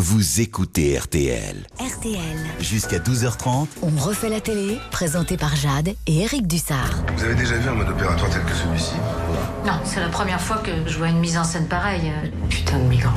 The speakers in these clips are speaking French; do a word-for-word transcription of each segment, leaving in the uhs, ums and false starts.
vous écoutez R T L. R T L. Jusqu'à douze heures trente. On refait la télé, présenté par Jade et Eric Dussard. Vous avez déjà vu un mode opératoire tel que celui-ci? Non, c'est la première fois que je vois une mise en scène pareille. Putain de migrants.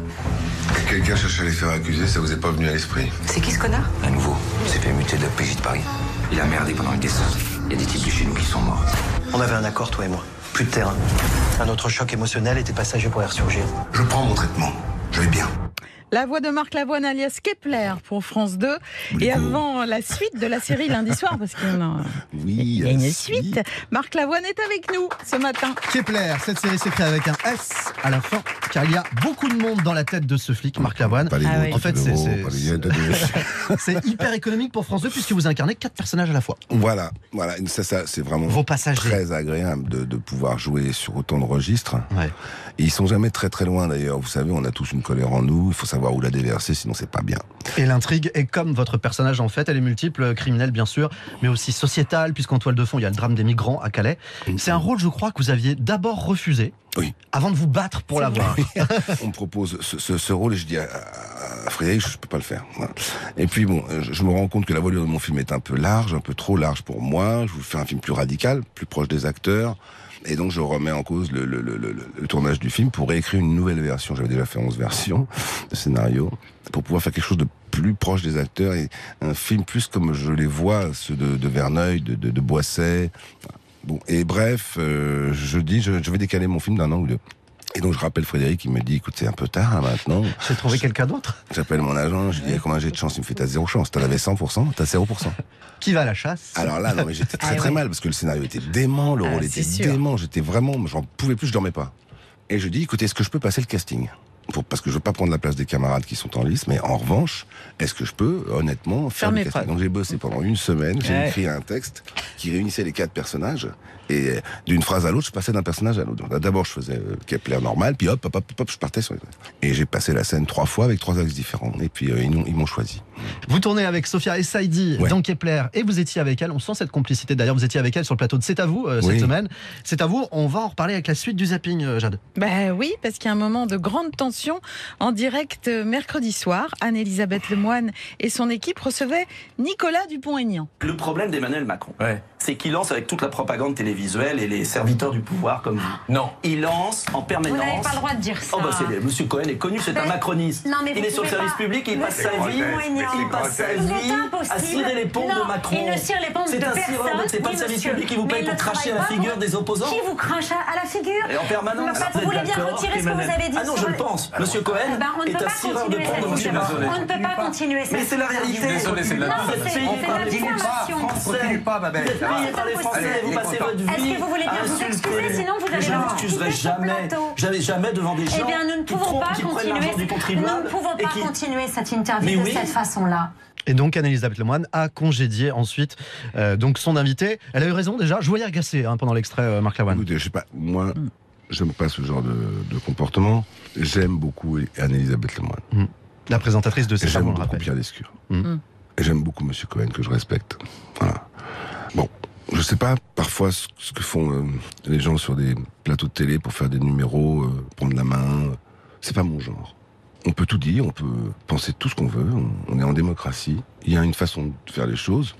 Que quelqu'un cherche à les faire accuser, ça vous est pas venu à l'esprit? C'est qui ce connard? Un nouveau. Il s'est fait muter de la P J de Paris. Il a merdé pendant une descente. Il y a des types de chez nous qui sont morts. On avait un accord, toi et moi. Plus de terrain. Un autre choc émotionnel était passager pour y ressurgir. Je prends mon traitement. Je vais bien. La voix de Marc Lavoine alias Kepler pour France deux. Du et coup. avant la suite de la série lundi soir, parce qu'il y en a, Oui, il y a une euh, suite, si. Marc Lavoine est avec nous ce matin. Kepler, cette série s'écrit avec un S à la fin, car il y a beaucoup de monde dans la tête de ce flic, Marc Lavoine. Pas les Ah mots, oui. pas En fait, les c'est- euros, c'est- pas les yens, de- de- C'est hyper économique pour France deux, puisque vous incarnez quatre personnages à la fois. Voilà, voilà. Ça, ça, c'est vraiment Vos passagers. très agréable de, de pouvoir jouer sur autant de registres. Ouais. Et ils sont jamais très très loin d'ailleurs. Vous savez, on a tous une colère en nous. Il faut savoir où la déverser, sinon c'est pas bien. Et l'intrigue est comme votre personnage en fait, elle est multiple, criminelle bien sûr, mais aussi sociétale, puisqu'en toile de fond il y a le drame des migrants à Calais. C'est un rôle, je crois, que vous aviez d'abord refusé, Oui. avant de vous battre pour l'avoir. On me propose ce, ce, ce rôle et je dis à, à Frédéric, je peux pas le faire. Voilà. Et puis bon, je, je me rends compte que la voilure de mon film est un peu large, un peu trop large pour moi. Je veux faire un film plus radical, plus proche des acteurs. Et donc je remets en cause le, le, le, le, le tournage du film pour réécrire une nouvelle version. J'avais déjà fait onze versions de scénario pour pouvoir faire quelque chose de plus proche des acteurs et un film plus comme je les vois, ceux de, de Verneuil, de, de, de Boisset. Bon, et bref, euh, je dis, je, je vais décaler mon film d'un an ou deux. Et donc je rappelle Frédéric, il me dit, écoute, c'est un peu tard hein, maintenant. J'ai trouvé quelqu'un d'autre. J'appelle mon agent, je dis, combien j'ai de chance? Il me fait, t'as zéro chance. T'en avais cent pour cent, t'as zéro pour cent. Qui va à la chasse? Alors là, non mais j'étais très Ah très oui. mal parce que le scénario était dément, le Ah, rôle c'est était sûr. dément, j'étais vraiment, j'en pouvais plus, je dormais pas. Et je dis, écoutez, est-ce que je peux passer le casting? Pour, parce que je veux pas prendre la place des camarades qui sont en lice, mais en revanche, est-ce que je peux honnêtement faire Faire le mes casting? preuves. Donc j'ai bossé pendant une semaine, j'ai Ouais. écrit un texte qui réunissait les quatre personnages et d'une phrase à l'autre, je passais d'un personnage à l'autre. Donc, D'abord, je faisais euh, Kepler normal, puis hop, hop, hop, hop, je partais sur les... Et j'ai passé la scène trois fois avec trois axes différents. Et puis euh, ils m'ont- ils m'ont choisi. Vous tournez avec Sophia Essaidi Ouais. dans Kepler et vous étiez avec elle. On sent cette complicité. D'ailleurs, vous étiez avec elle sur le plateau de C'est à vous euh, cette Oui. semaine. C'est à vous. On va en reparler avec la suite du zapping, euh, Jade. Ben oui, parce qu'il y a un moment de grande tension en direct euh, mercredi soir. Anne-Elisabeth Lemoine et son équipe recevaient Nicolas Dupont-Aignan. Le problème d'Emmanuel Macron, c'est qu'il lance avec toute la propagande télévisuelle et les serviteurs du pouvoir comme vous. Non. Il lance en permanence. Vous n'avez pas le droit de dire ça. Oh bah c'est Monsieur Cohen est connu, c'est un Mais- macroniste. Non, mais il vous est sur le pouvez service pas. public et il Mais passe c'est sa vie, Dupont-Aignan. il passe sa C'est vie impossible. à cirer les pompes Non, de Macron. il ne cire les pompes C'est de un personne. cireur, donc c'est pas Oui, le service monsieur. public qui vous Mais paye il pour ne cracher à la travaille pas, figure vous. des opposants. Qui vous crache à la figure? Et en permanence. Non, vous vous voulez êtes bien d'accord retirer ce que vous qu'Emmanuel- avez dit Ah non, sur je le- le pense. Monsieur Cohen Eh ben, on ne est peut un pas cireur de continuer pompes de cette Monsieur discussion. Macron. On ne peut pas continuer cette Mais c'est la réalité. Désolé, c'est de la Non, pub. c'est c'est de la diffamation. Continue pas, Babel. Vous êtes payé c'est par les impossible. Français, vous passez votre vie. Est-ce que vous voulez bien à vous insulter. excuser, sinon vous allez Mais je ne devoir m'excuserai quitter ce jamais. plateau. Jamais, jamais devant des gens Eh bien, nous ne qui pouvons trompent, pas qui prennent continuer. l'argent du Nous contribuable ne pouvons et pas qui- continuer cette interview Mais de oui. cette façon-là. Et donc Anne-Elisabeth Lemoine a congédié ensuite euh, donc son invité. Elle a eu raison déjà. Je voyais agacé hein, pendant l'extrait euh, Marc Lavoine. Écoutez, je sais pas, moi, j'aime pas ce genre de, de comportement. J'aime beaucoup Anne-Elisabeth Lemoine. La présentatrice de Et C'est à j'aime vous, on le beaucoup rappelle. Pierre Lescure. Mm. Et j'aime beaucoup Monsieur Cohen, que je respecte. Voilà. Bon, je sais pas parfois ce, ce que font euh, les gens sur des plateaux de télé pour faire des numéros, euh, prendre la main. euh, C'est pas mon genre. On peut tout dire, on peut penser tout ce qu'on veut. On, on est en démocratie. Il y a une façon de faire les choses.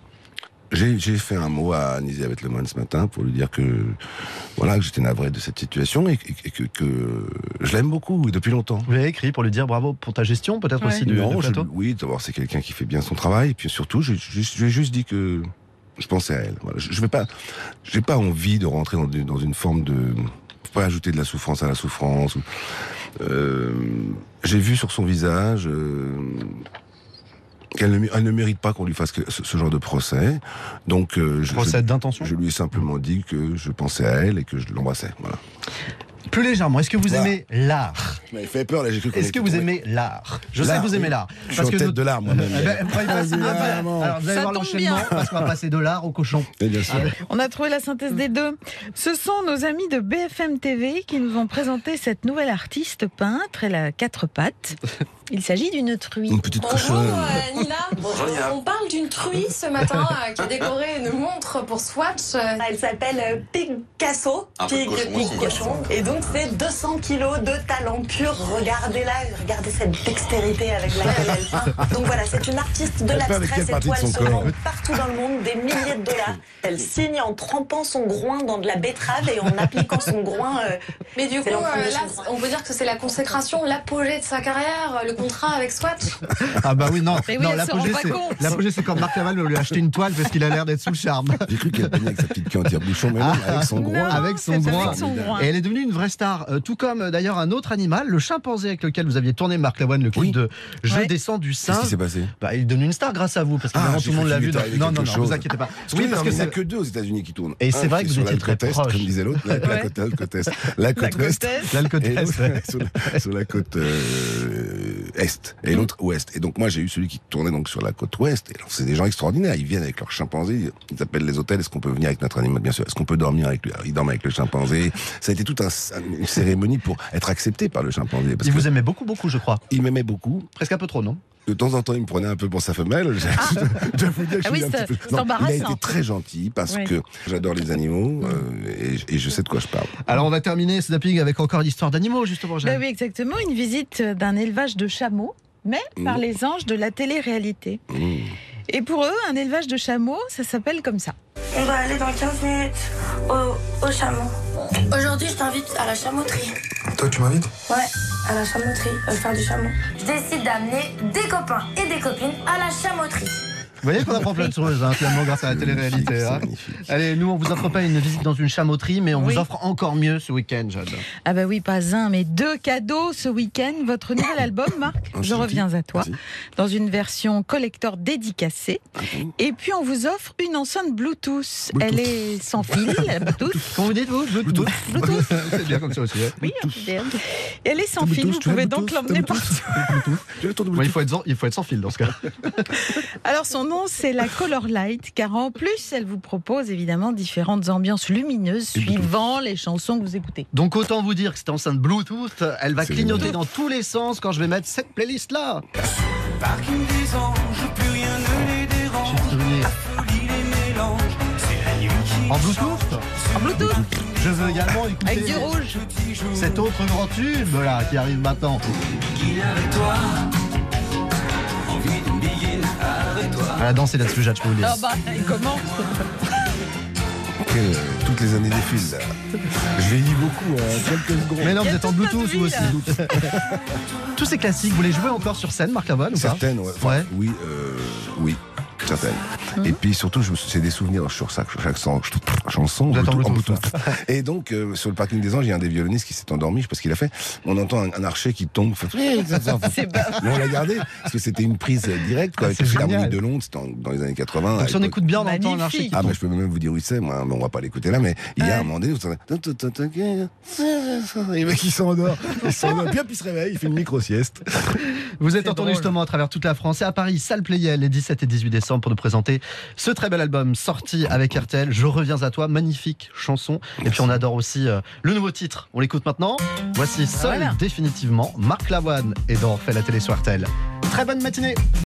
J'ai j'ai fait un mot à Anne-Elisabeth Lemoine ce matin pour lui dire que voilà que j'étais navré de cette situation et, et- et que, que je l'aime beaucoup depuis longtemps. Vous avez écrit pour lui dire bravo pour ta gestion, peut-être Ouais. aussi du, non, du je- plateau. oui, d'abord c'est quelqu'un qui fait bien son travail, et puis surtout, je, je, je lui ai juste dit que je pensais à elle. Voilà. Je, je vais pas, j'ai pas envie de rentrer dans, des- dans une forme de, faut pas ajouter de la souffrance à la souffrance. ou- Euh, j'ai vu sur son visage euh, qu'elle ne, elle ne mérite pas qu'on lui fasse que- ce, ce genre de procès. Donc, euh, je, Procès je, d'intention. je lui ai simplement dit que je pensais à elle et que je l'embrassais. Voilà. Plus légèrement, est-ce que vous Voilà. aimez l'art? Ça m'avait fait peur là. J'ai cru qu'on Est-ce que était vous tombé. aimez l'art? Je sais L'art, que vous aimez oui. l'art. Je suis en tête nous- de l'art moi-même. Eh ben, on va y passer- Évidemment. Alors vous allez Ça voir tombe l'enchaînement bien. parce qu'on va passer de l'art au cochon. Et bien sûr. On a trouvé la synthèse des deux. Ce sont nos amis de B F M T V qui nous ont présenté cette nouvelle artiste peintre. Elle a quatre pattes. Il s'agit d'une truie. Une petite Bonjour cochonne. euh, Nina. Bonjour, Nina. On parle d'une truie ce matin euh, qui a décoré une montre pour Swatch. Euh, Elle s'appelle euh, Picasso. Un peu Pig, cochon Pig aussi. cochon. Et donc c'est deux cents kilos de talent pure. Regardez-la, regardez cette dextérité avec laquelle elle peint. Donc voilà, c'est une artiste de l'abstrait. Ses toiles se vendent partout dans le monde, des milliers de dollars. Elle signe en trempant son groin dans de la betterave et en appliquant son groin. Euh, Mais du coup, euh, là, on peut dire que c'est la consécration, l'apogée de sa carrière, le contrat avec Swatch. Ah bah oui, non, Mais oui, non elle se l'apogée, rend pas c'est, compte. l'apogée, c'est quand Marc Laval veut lui acheter une toile parce qu'il a l'air d'être sous le charme. J'ai cru qu'elle peignait avec sa petite queue en tire-bouchon, mais non, avec son Non. groin. Avec son c'est groin. avec son groin. Et elle est devenue une vraie star, euh, tout comme euh, d'ailleurs un autre animal, le chimpanzé avec lequel vous aviez tourné, Marc Lavoine, le clip Oui. de Je Ouais. descends du Qu'est-ce qui singe. s'est passé? Bah, il est devenu une star grâce à vous, parce que Ah, évidemment, j'ai tout le monde cru l'a qu'il vu. était dans- arrivé Non, non, quelque non, chose. vous inquiétez pas. Oui, parce que qu'il n'y en a c'est- que deux aux États-Unis qui tournent. Et c'est Un vrai qui que est vous sur étiez la très côte est, proche. comme disait l'autre, la, la Ouais. côte, la côte est, la côte côte ouest, est. Là, le côté et est. l'autre sur, la- sur la côte euh, est, et l'autre ouest. Et donc moi j'ai eu celui qui tournait donc sur la côte ouest. Et alors c'est des gens extraordinaires. Ils viennent avec leurs chimpanzés. Ils appellent les hôtels. Est-ce qu'on peut venir avec notre animal? Bien sûr. Est-ce qu'on peut dormir avec lui? Alors, ils dorment avec le chimpanzé. Ça a été toute un, une cérémonie pour être accepté par le chimpanzé. Parce Il que vous aimait beaucoup, beaucoup, je crois. il m'aimait beaucoup. Presque un peu trop, non? De temps en temps, il me prenait un peu pour sa femelle. Je dois vous dire que Ah je oui, suis un c'est- petit peu. c'est Non, il a embarrassant. été très gentil parce Oui. que j'adore les animaux euh, et, et je sais de quoi je parle. Alors, on va terminer ce zapping avec encore une histoire d'animaux, justement, Ben Jeanne. oui, exactement. Une visite d'un élevage de chameaux, mais par Mmh. les anges de la télé-réalité. Mmh. Et pour eux, un élevage de chameaux, ça s'appelle comme ça. On va aller dans quinze minutes au, au chameau. Aujourd'hui, je t'invite à la chameauterie. Toi, tu m'invites? Ouais, à la chameauterie, euh, faire du chameau. Je décide d'amener des copains et des copines à la chameauterie. Vous voyez qu'on apprend plein de choses, hein, finalement, grâce à la télé-réalité. Hein. Allez, nous, on vous offre pas une visite dans une chameauterie, mais on Oui. vous offre encore mieux ce week-end, Jade. Ah bah oui, pas un, mais deux cadeaux ce week-end. Votre nouvel album, Marc, Oh, Je c'est reviens à toi, Merci. dans une version collector dédicacée. Mhm. Et puis on vous offre une enceinte Bluetooth. Bluetooth. Elle est sans fil, la Bluetooth. Comment vous dites, vous Bluetooth. Bluetooth. C'est bien comme ça aussi. hein. Oui, c'est bien. Et elle est sans Bluetooth, fil, vous tu as pouvez Bluetooth, donc tu as l'emmener Bluetooth. partout. Tu as le tour de Ouais, il, faut être sans, il faut être sans fil dans ce cas. Alors son nom, c'est la Color Light, car en plus, elle vous propose évidemment différentes ambiances lumineuses Et Bluetooth. suivant les chansons que vous écoutez. Donc autant vous dire que cette enceinte Bluetooth, elle va C'est clignoter génial. dans tous les sens quand je vais mettre cette playlist-là. Parking des anges, plus rien ne les dérange. J'ai le souvenir. Folie les mélange, c'est la nuit qui En Bluetooth En Bluetooth, Je veux également écouter avec du rouge. cet autre grand tube là qui arrive maintenant. Qu'il avec toi, envie d'une biguine, arrête-toi. À la danse et là-dessus, Jade, je peux vous le dire. Ah bah, comment Que, euh, toutes les années défilent. là. Je vieillis beaucoup, hein, quelques secondes. Mais non, Il y vous a êtes en toute Bluetooth notre vous vie, aussi. Tous ces classiques, vous les jouez encore sur scène, Marc Lavoine, ou pas? Certaines, ouais. Enfin, Ouais. Oui, euh, oui, certaines. Mhm. Et puis surtout, je me suis- c'est des souvenirs sur chaque, chaque son- chanson. Vous êtes en Bluetooth- en Bluetooth, Bluetooth. Et donc, euh, sur le parking des Anges, il y a un des violonistes qui s'est endormi, je sais pas ce qu'il a fait. On entend un, un archer qui tombe. Fait, C'est pas- Mais on l'a gardé, parce que c'était une prise euh, directe, quoi, Ah, avec c'est le Philharmonie génial. de Londres, c'était en- dans les années quatre-vingts. Donc si on à l'époque. écoute bien, on entend un Magnifique. archer qui Ah, tombe. mais je peux même vous dire où c'est, moi, mais on va pas l'écouter là, mais il y a Ouais. un moment donné où ça et le mec il s'endort, il s'endort, puis hop, il se réveille, il fait une micro-sieste. Vous êtes C'est entendu drôle. justement à travers toute la France et à Paris, salle Playel, les dix-sept et dix-huit décembre pour nous présenter ce très bel album sorti avec R T L, Je reviens à toi, magnifique chanson. Et puis on adore aussi euh, le nouveau titre, on l'écoute maintenant. Voici Seul Voilà. définitivement, Marc Lavoine et dans Fait la télé sur R T L. Très bonne matinée.